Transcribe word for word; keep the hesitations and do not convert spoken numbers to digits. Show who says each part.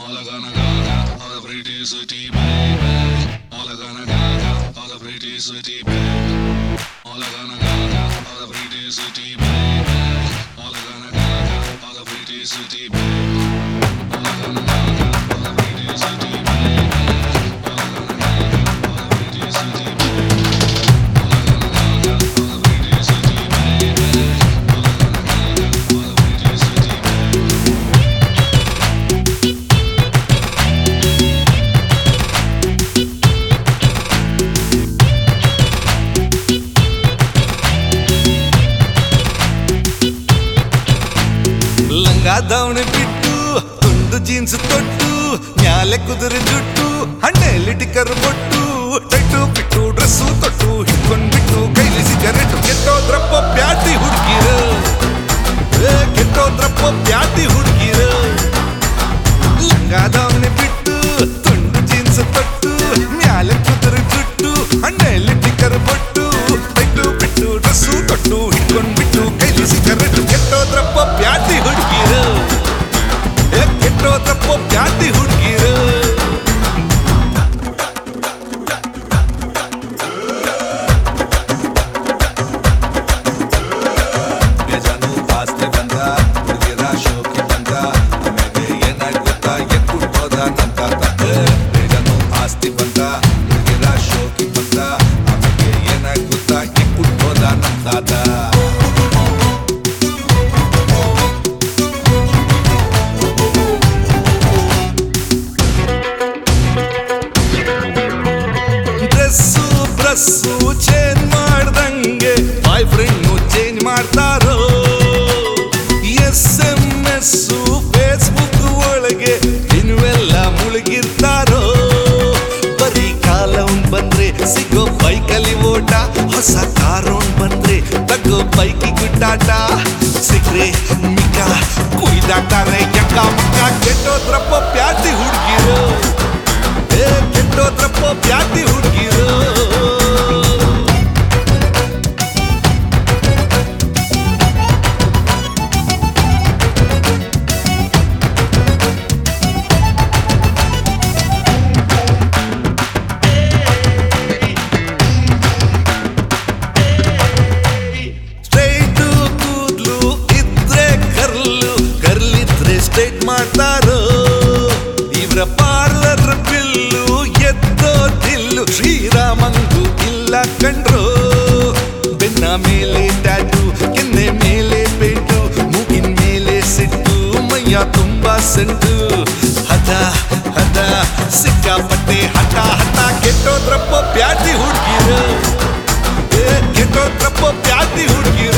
Speaker 1: All I gonna gaga, all the pretty sweetie baby. All I gonna gaga, all the pretty sweetie baby. All I gonna gaga, all the pretty sweetie baby. All I gonna gaga, all the pretty sweetie baby. All I gonna gaga, all the pretty sweetie baby. All I gonna gaga, all the pretty sweetie baby. All I gonna gaga, all the pretty sweetie baby. All I gonna gaga, all the pretty sweetie baby.
Speaker 2: ದಾವಣೆ ಬಿಟ್ಟು ತುಂಡು jeans ತೊಟ್ಟು ಮ್ಯಾಲೆ ಕುದುರೆ ಜುಟ್ಟು ಹಣ್ಣೆಲ್ಲಿ ಟಿಕ್ಕರ್ ಬೊಟ್ಟು tight ಬಿಟ್ಟು dress ತೊಟ್ಟು ಹಿಡ್ಕೊಂಡ್ಬಿಟ್ಟು ಕೈಲಿ ಸಿಗರೇಟು ಕೆಟ್ಟೋದ್ರಪ್ಪ ಪ್ಯಾಟಿ ಹುಡುಗಿರು ಕೆಟ್ಟೋದ್ರಪ್ಪ ಪ್ಯಾಟಿ ಹುಡುಗಿರು ಲಂಗಾದವನೆ ಬಿಟ್ಟು ತುಂಡು ಜೀನ್ಸ್ ತೊಟ್ಟು ಮ್ಯಾಲೆ ಕುದುರೆ ಜುಟ್ಟು ಹಣ್ಣೆಲ್ಲಿ ಟಿಕ್ಕರ್ ಬೊಟ್ಟು ಟೈಟು ಬಿಟ್ಟು ಡ್ರೆಸ್ಸು ತೊಟ್ಟು ಹಿಡ್ಕೊಂಡ್ಬಿಟ್ಟು ಕೈಲಿ ಸಿಗರೇಟು ಕೆಟ್ಟೋದ್ರಪ್ಪ ಪ್ಯಾಟಿ ಹುಡುಗಿರು ಕೆಟ್ಟೋದ್ರಪ್ಪ ಪ್ಯಾಟಿ ಹುಡುಗಿರು ಬೇಜಾನು ಆಸ್ತಿ ಬಂದ ಹುಡುಗಿರ ಶೋಕಿ ಬಂದ ಆಮೇಲೆ ಏನಾಗುತ್ತಾ ಎಕ್ಕುಟ್ಟೋದ ನಂತ ಬೇಜಾನು ಆಸ್ತಿ ಬಂದ ಹುಡುಗಿರ ಶೋಕಿ ಬಂದ ಆಮೇಲೆ ಏನಾಗುತ್ತಾ ಎಕ್ಕುಟ್ಟೋದ ನಂತಾದ ಡ್ರೆಸ್ಸು ಚೇಂಜ್ ಮಾಡ್ದಂಗೆ ಬಾಯ್ ಫ್ರೆಂಡು ಚೇಂಜ್ ಮಾಡ್ತಾರೋ ಎಸ್ ಎಂ ಎಸ್ ಫೇಸ್ಬುಕ್ ಒಳಗೆ ದಿನವೆಲ್ಲ ಮುಳುಗಿರ್ತಾರೋ ಬರೀ ಕಾಲೌನ್ ಬಂದ್ರೆ ಸಿಗೋ ಬೈಕಲ್ಲಿ ಓಟ ಹೊಸ ಕಾರೌನ್ ಬಂದ್ರೆ ತಗೋ ಬೈಕಿ ಗುಡ್ಡಾಟ ಸಿಕ್ರೆ ಮಿಕ್ಕ ಕುಯ್ದಾಟಾರೆ ಯಕ್ಕ ಮಕ್ಕ ಕೆಟ್ಟೋದ್ರಪ್ಪ ಪ್ಯಾಟಿ ಹುಡುಗಿರು ಕೆಟ್ಟೋದ್ರಪ್ಪ ಪ್ಯಾಟಿ ಹುಡುಗಿರು ಸ್ಟ್ರೈಟ್ ಕೂದ್ಲು ಇದ್ರೆ ಕರ್ಲು ಕರ್ಲಿದ್ರೆ ಸ್ಟ್ರೈಟ್ ಮಾಡ್ತಾರೋ ಇವ್ರ ಪಾರ್ಲರ್ ಬಿಲ್ಲು ಎದ್ದೋದಿಲ್ಲು ಶ್ರೀರಾಮಂಗೂ ಇಲ್ಲ ಕಂಡ್ರು ಬೆನ್ನ ಮೇಲೆ ಟ್ಯಾಟು ಕೆನ್ನೆ ಮೇಲೆ ಪೇಟು ಮೂಗಿನ ಮೇಲೆ ಸಿಟ್ಟು ಮೈಯ ತುಂಬಾ ಸೆಂಟು ಹದ ಹದ ಸಿಕ್ಕಾಪಟ್ಟೆ ಹಠ ಹಠ ಕೆಟ್ಟೋದ್ರಪ್ಪ ಪ್ಯಾಟಿ ಹುಡುಗಿರು ಕೆಟ್ಟೋದ್ರಪ್ಪ ಪ್ಯಾಟಿ ಹುಡುಗಿರು